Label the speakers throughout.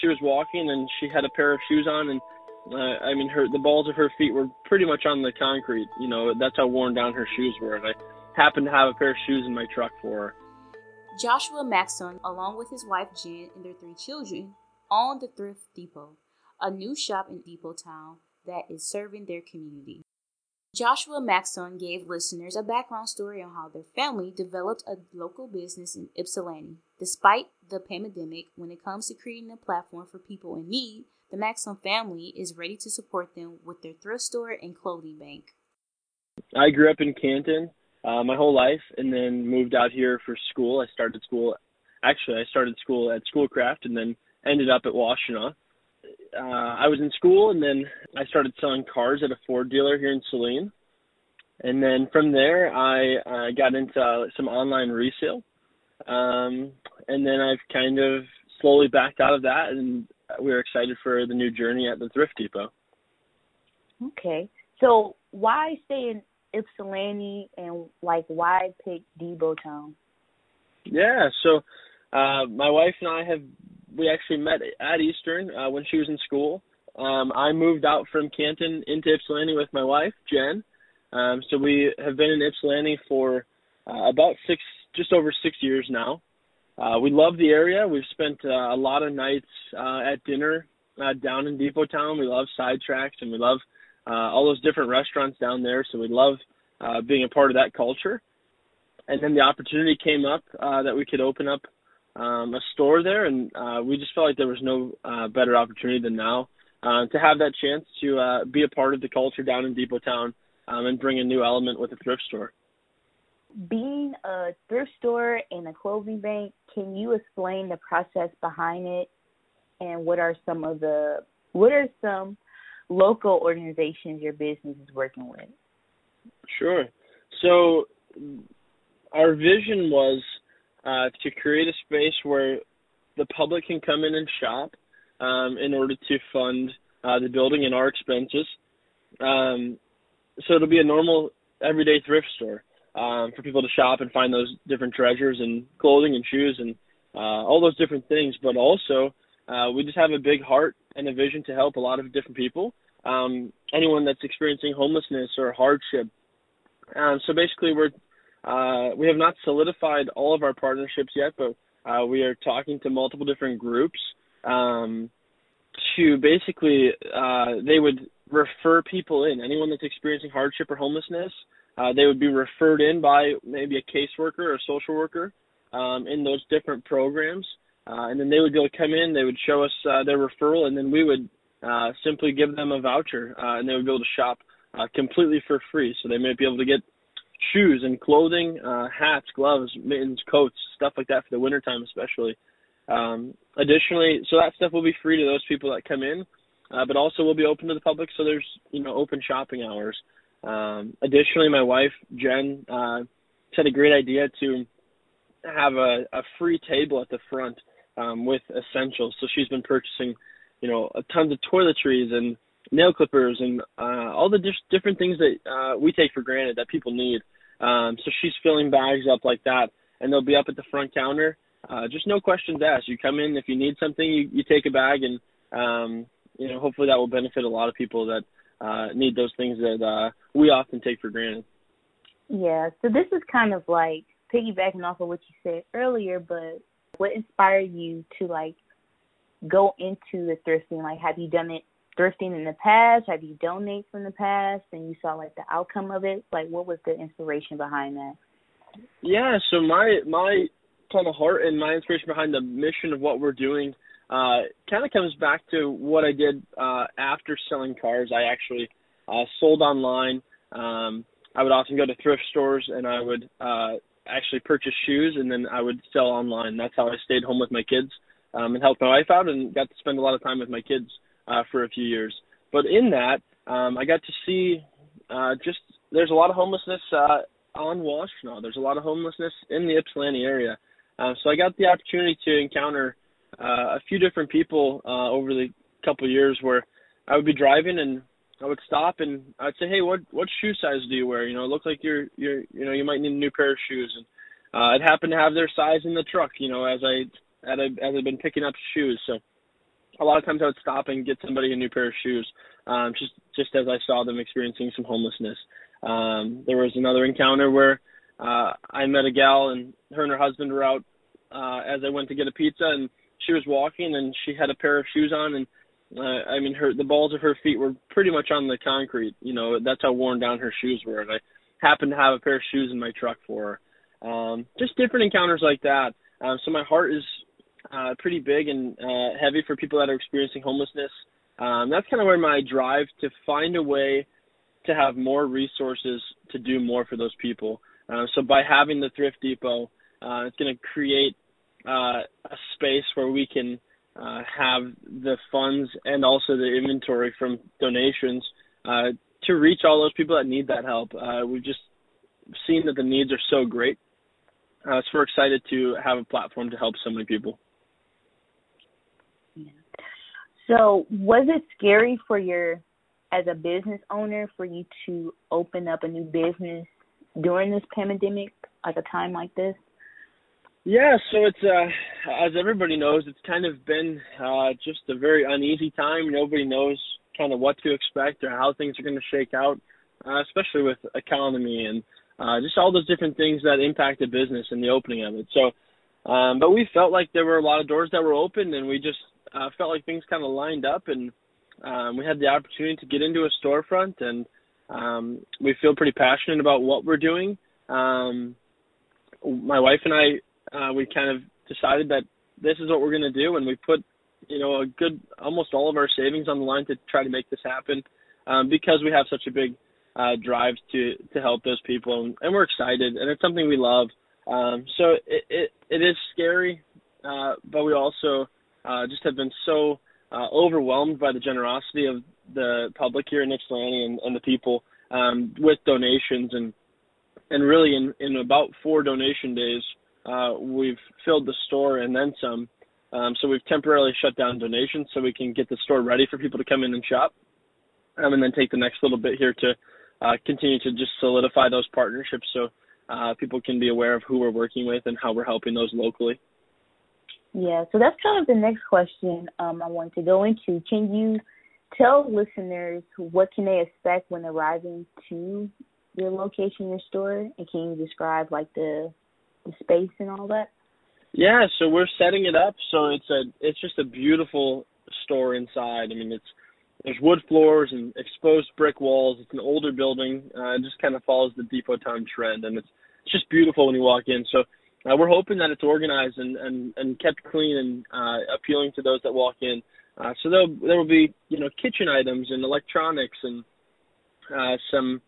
Speaker 1: she was walking and she had a pair of shoes on, and the balls of her feet were pretty much on the concrete. That's how worn down her shoes were. And I happened to have a pair of shoes in my truck for her.
Speaker 2: Joshua Maxson, along with his wife Jen and their 3 children, own the Thrift Depot, a new shop in Depot Town that is serving their community. Joshua Maxson gave listeners a background story on how their family developed a local business in Ypsilanti. Despite the pandemic, when it comes to creating a platform for people in need, the Maxson family is ready to support them with their thrift store and clothing bank.
Speaker 1: I grew up in Canton my whole life, and then moved out here for school. I started school at Schoolcraft and then ended up at Washtenaw. I was in school, and then I started selling cars at a Ford dealer here in Saline. And then from there, I got into some online resale. And then I've kind of slowly backed out of that, and we're excited for the new journey at the Thrift Depot.
Speaker 3: Okay. So why stay in Ypsilanti, and why pick Depot Town?
Speaker 1: Yeah, so my wife and we actually met at Eastern when she was in school. I moved out from Canton into Ypsilanti with my wife, Jen. So we have been in Ypsilanti for just over 6 years now. We love the area. We've spent a lot of nights at dinner down in Depot Town. We love Sidetracks, and we love all those different restaurants down there. So we love being a part of that culture. And then the opportunity came up that we could open up a store there, and we just felt like there was no better opportunity than now to have that chance to be a part of the culture down in Depot Town and bring a new element with a thrift store.
Speaker 3: Being a thrift store and a clothing bank, can you explain the process behind it, and what are some local organizations your business is working with?
Speaker 1: Sure. So our vision was to create a space where the public can come in and shop in order to fund the building and our expenses. So it'll be a normal, everyday thrift store for people to shop and find those different treasures and clothing and shoes and all those different things. But also, we just have a big heart and a vision to help a lot of different people, anyone that's experiencing homelessness or hardship. So basically, we have not solidified all of our partnerships yet, but we are talking to multiple different groups to basically they would refer people in. Anyone that's experiencing hardship or homelessness, they would be referred in by maybe a caseworker or a social worker in those different programs. And then they would be able to come in, they would show us their referral, and then we would simply give them a voucher, and they would be able to shop completely for free. So they might be able to get shoes and clothing, hats, gloves, mittens, coats, stuff like that for the wintertime especially. Additionally, so that stuff will be free to those people that come in, but also will be open to the public, so there's open shopping hours. Additionally, my wife, Jen, had a great idea to have a free table at the front with essentials. So she's been purchasing, tons of toiletries and nail clippers and all the different things that we take for granted that people need. So she's filling bags up like that, and they'll be up at the front counter. Just no questions asked. You come in, if you need something, you take a bag, and hopefully that will benefit a lot of people that need those things that we often take for granted.
Speaker 3: Yeah, so this is kind of like piggybacking off of what you said earlier, but what inspired you to go into the thrifting? Have you done it thrifting in the past? Have you donated from the past and you saw the outcome of it? What was the inspiration behind that?
Speaker 1: Yeah, so my kind of heart and my inspiration behind the mission of what we're doing kind of comes back to what I did after selling cars. I actually sold online. I would often go to thrift stores, and I would actually purchase shoes, and then I would sell online. That's how I stayed home with my kids and helped my wife out, and got to spend a lot of time with my kids for a few years. But in that, I got to see there's a lot of homelessness on Washtenaw. There's a lot of homelessness in the Ypsilanti area. So I got the opportunity to encounter a few different people over the couple of years where I would be driving and I would stop and I'd say, hey, what shoe size do you wear? It looks like you might need a new pair of shoes. And I'd happen to have their size in the truck, as I've been picking up shoes. So a lot of times I would stop and get somebody a new pair of shoes, just as I saw them experiencing some homelessness. There was another encounter where I met a gal, and her husband were out as I went to get a pizza, and she was walking, and she had a pair of shoes on, and the balls of her feet were pretty much on the concrete. That's how worn down her shoes were, and I happened to have a pair of shoes in my truck for her. Just different encounters like that. So my heart is pretty big and heavy for people that are experiencing homelessness. That's kind of where my drive to find a way to have more resources to do more for those people. So by having the Thrift Depot, it's going to create a space where we can have the funds and also the inventory from donations to reach all those people that need that help. We've just seen that the needs are so great. So we're excited to have a platform to help so many people.
Speaker 3: Yeah. So was it scary as a business owner, for you to open up a new business during this pandemic, like a time like this?
Speaker 1: Yeah, so it's, as everybody knows, it's kind of been just a very uneasy time. Nobody knows kind of what to expect or how things are going to shake out, especially with economy and just all those different things that impact the business and the opening of it. So, but we felt like there were a lot of doors that were open, and we just felt like things kind of lined up, and we had the opportunity to get into a storefront, and we feel pretty passionate about what we're doing. My wife and I, we kind of decided that this is what we're going to do, and we put, almost all of our savings on the line to try to make this happen, because we have such a big drive to help those people, and we're excited, and it's something we love. So it is scary, but we also just have been so overwhelmed by the generosity of the public here in Ypsilanti and the people with donations, and really in about 4 donation days, we've filled the store and then some. So we've temporarily shut down donations so we can get the store ready for people to come in and shop, and then take the next little bit here to continue to just solidify those partnerships so people can be aware of who we're working with and how we're helping those locally.
Speaker 3: Yeah, so that's kind of the next question I want to go into. Can you tell listeners what can they expect when arriving to your location, your store, and can you describe like the space and all that?
Speaker 1: Yeah, so we're setting it up so it's just a beautiful store inside. I mean, there's wood floors and exposed brick walls. It's an older building. It just kind of follows the Depot Town trend, and it's just beautiful when you walk in. So we're hoping that it's organized and kept clean and appealing to those that walk in. So there will be kitchen items and electronics and some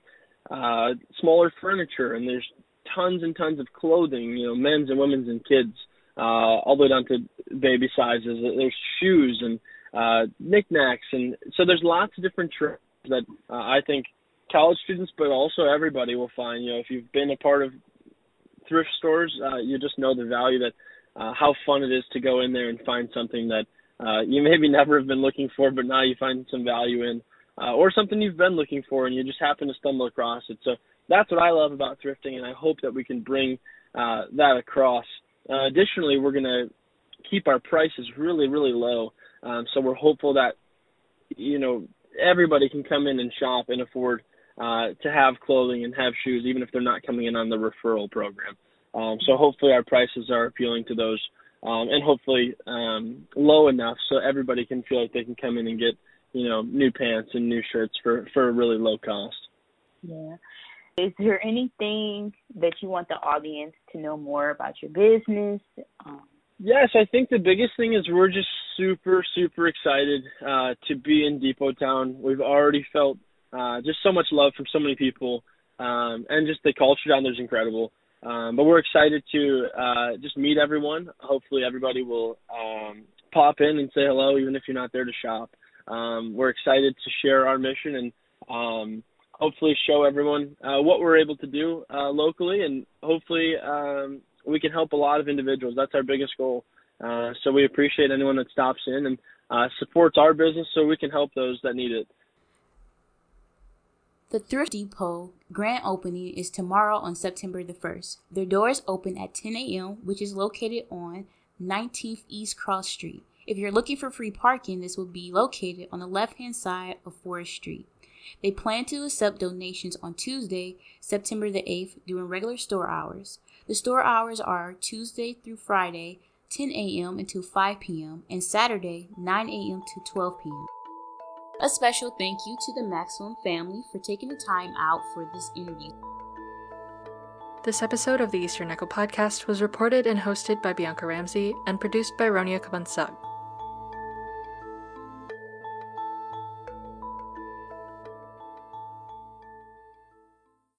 Speaker 1: smaller furniture, and there's tons and tons of clothing, men's and women's and kids, all the way down to baby sizes. There's shoes and knickknacks, and so there's lots of different trends that I think college students, but also everybody will find. If you've been a part of thrift stores, you just know the value that how fun it is to go in there and find something that you maybe never have been looking for, but now you find some value in, or something you've been looking for and you just happen to stumble across it. So that's what I love about thrifting, and I hope that we can bring that across. Additionally, we're going to keep our prices really, really low. So we're hopeful that, everybody can come in and shop and afford to have clothing and have shoes, even if they're not coming in on the referral program. So hopefully our prices are appealing to those, and hopefully low enough so everybody can feel like they can come in and get, new pants and new shirts for a really low cost.
Speaker 3: Yeah. Is there anything that you want the audience to know more about your business?
Speaker 1: Yes, I think the biggest thing is we're just super, super excited to be in Depot Town. We've already felt just so much love from so many people, and just the culture down there is incredible. But we're excited to just meet everyone. Hopefully everybody will pop in and say hello, even if you're not there to shop. We're excited to share our mission and hopefully show everyone what we're able to do locally, and hopefully we can help a lot of individuals. That's our biggest goal. So we appreciate anyone that stops in and supports our business so we can help those that need it.
Speaker 2: The Thrift Depot grand opening is tomorrow on September the 1st. Their doors open at 10 a.m., which is located on 19th East Cross Street. If you're looking for free parking, this will be located on the left-hand side of Forest Street. They plan to accept donations on Tuesday, September the 8th, during regular store hours. The store hours are Tuesday through Friday, 10 a.m. until 5 p.m., and Saturday, 9 a.m. to 12 p.m. A special thank you to the Maxwell family for taking the time out for this interview.
Speaker 4: This episode of the Eastern Echo podcast was reported and hosted by Bianca Ramsey and produced by Ronia Kabansag.